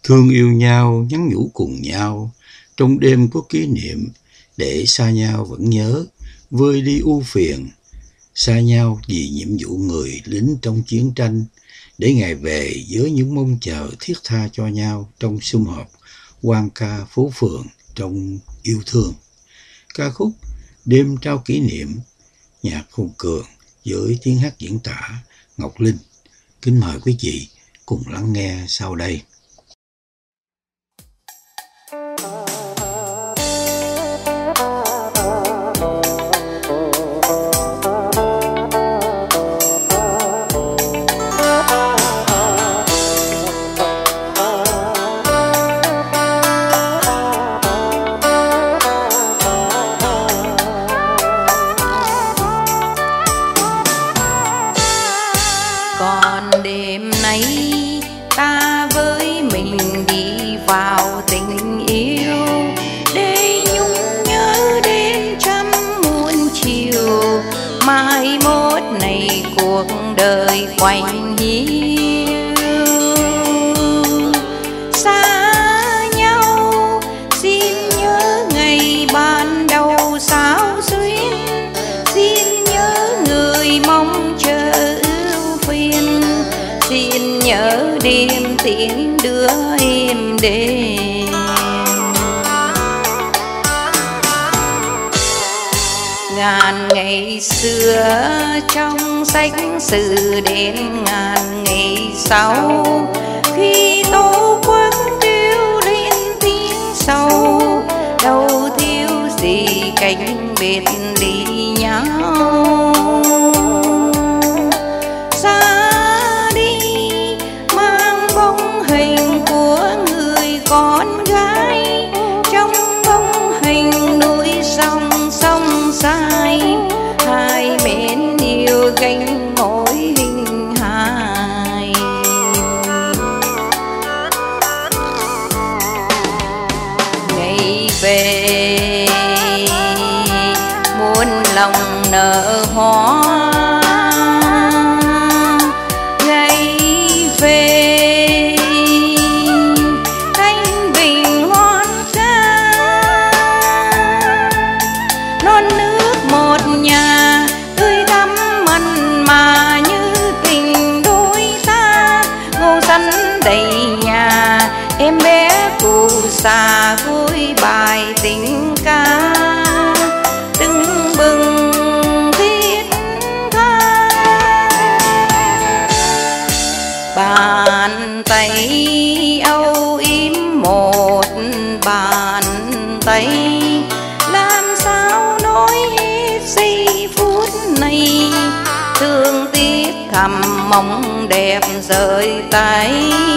Thương yêu nhau, nhắn nhủ cùng nhau, trong đêm có kỷ niệm, để xa nhau vẫn nhớ, vơi đi ưu phiền. Xa nhau vì nhiệm vụ người lính trong chiến tranh, để ngày về với những mong chờ thiết tha cho nhau trong sum họp, quan ca phố phường trong yêu thương. Ca khúc Đêm trao kỷ niệm, nhạc Hùng Cường với tiếng hát diễn tả Ngọc Linh. Kính mời quý vị cùng lắng nghe sau đây. Còn đêm nay ta với mình đi vào tình yêu, để nhung nhớ đến trăm muôn chiều. Mai mốt này cuộc đời quạnh hiu, xa nhau xin nhớ ngày ban đầu sao xuyên, xin nhớ người mong chờ ưu phiền, xin nhớ đêm tiễn đưa em đến. Ngàn ngày xưa trong sách sử đến ngàn ngày sau, khi tổ quốc kêu lên tiếng sâu, đâu thiếu gì cánh biệt ly nhau. Xa đi mang bóng hình của người con gái, trong bóng hình núi sông sông sai, hai bên yêu cánh mỗi hình hài. Ngày về muôn lòng nở hoa, ngày về thanh bình hoan ca, non nước một nhà tươi thắm mặn mà như tình đôi ta. Ngô xanh đầy nhà em bé cụ già vui bài tình ca, tưng bừng thiết tha. Bàn tay âu yếm một bàn tay, làm sao nói hết giây phút này. Thương tiếc thầm mong đẹp rời tay.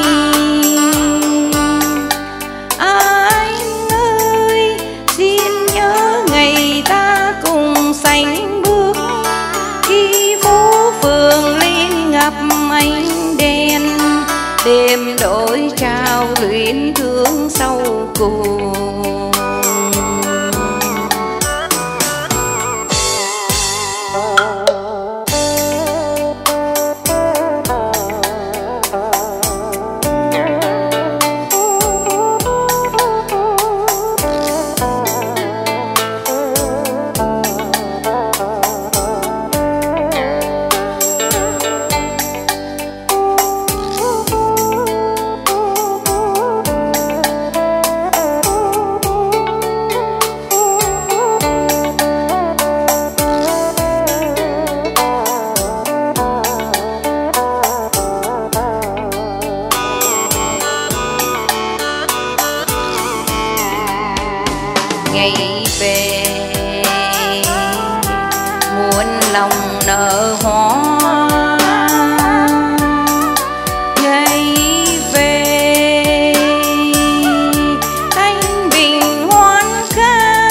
Anh ơi xin nhớ ngày ta cùng sánh bước, khi phố phường lên ngập ánh đèn, đêm đổi trao luyến thương sâu cùng. Ngày về muôn lòng nở hoa, ngày về thanh bình hoan ca,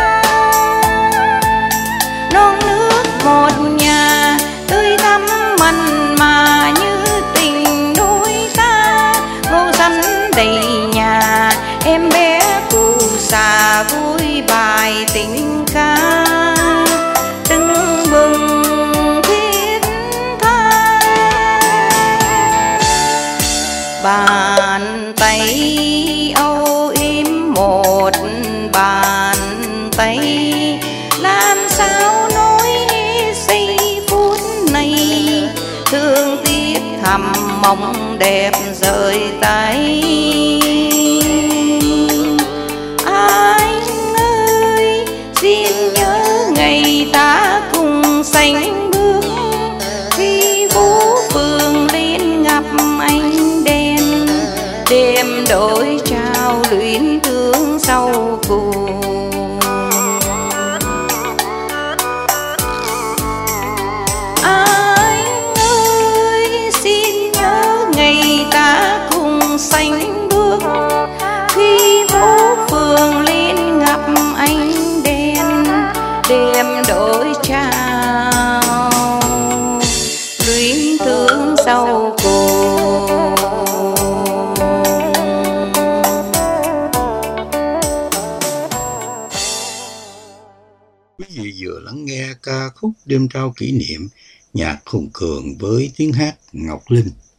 non nước một nhà tươi thắm mặn mà như tình đôi ta. Ngô xanh đầy nhà em bé cụ già vui bài tình ca, tưng bừng thiết tha. Bàn tay tay âu yếm một bàn tay, làm sao nói giây phút này thương tiếc thầm mong đẹp rời tay. Anh ơi xin nhớ ngày ta cùng sánh bước, khi phố phường lên gặp ánh đèn, đêm đôi trao luyến thương sau cùng. Anh ơi xin nhớ ngày ta cùng sánh bước, khi phố phường lên gặp ánh đèn, đêm đôi trao luyến thương sau cùng. Quý vị vừa lắng nghe ca khúc Đêm trao kỷ niệm, nhạc Hùng Cường với tiếng hát Ngọc Linh.